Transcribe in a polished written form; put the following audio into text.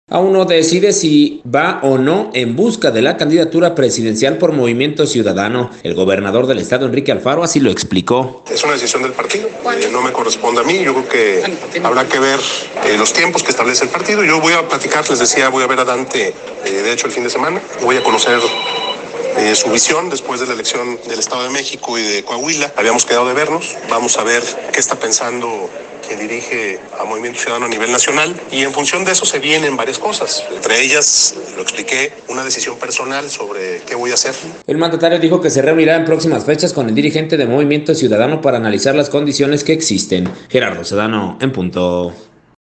Aún no decide si va o no en busca de la candidatura presidencial por Movimiento Ciudadano. El gobernador del estado, Enrique Alfaro, así lo explicó. Es una decisión del partido, no me corresponde a mí. Yo creo que habrá que ver los tiempos que establece el partido. Yo voy a platicar, les decía, voy a ver a Dante, de hecho, el fin de semana. Voy a conocer su visión después de la elección del Estado de México y de Coahuila. Habíamos quedado de vernos. Vamos a ver qué está pensando que dirige a Movimiento Ciudadano a nivel nacional, y en función de eso se vienen varias cosas, entre ellas, lo expliqué, una decisión personal sobre qué voy a hacer. El mandatario dijo que se reunirá en próximas fechas con el dirigente de Movimiento Ciudadano para analizar las condiciones que existen. Gerardo Sedano, en punto.